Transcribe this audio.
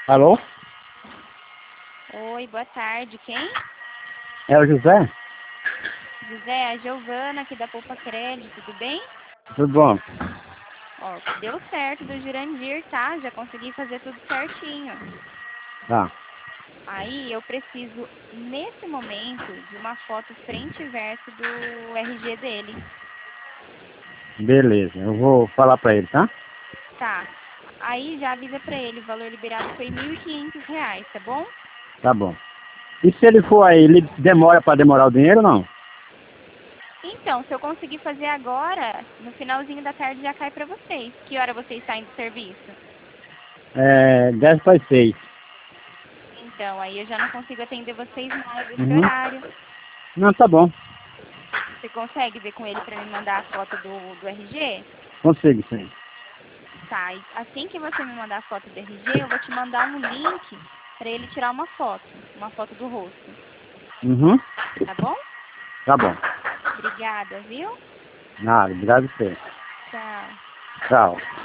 Alô? Oi, boa tarde. Quem? É o José? José, a Giovana aqui da Poupa Crédito, tudo bem? Tudo bom? Ó, deu certo do Jurandir, tá? Já consegui fazer tudo certinho. Tá. Aí eu preciso, nesse momento, de uma foto frente e verso do RG dele. Beleza, eu vou falar pra ele, tá? Tá. Aí já avisa pra ele, o valor liberado foi R$ 1.500, tá bom? Tá bom. E se ele for aí, ele demora pra demorar o dinheiro ou não? Então, se eu conseguir fazer agora, no finalzinho da tarde já cai pra vocês. Que hora vocês saem do serviço? É, 10 para 6. Então, aí eu já não consigo atender vocês mais esse Uhum. horário. Não, tá bom. Você consegue ver com ele para me mandar a foto do RG? Consigo, sim. Tá, e assim que você me mandar a foto do RG, eu vou te mandar um link para ele tirar uma foto do rosto, Uhum. tá bom? Tá bom. Obrigada, viu? Nada, obrigado a você. Tchau. Tchau.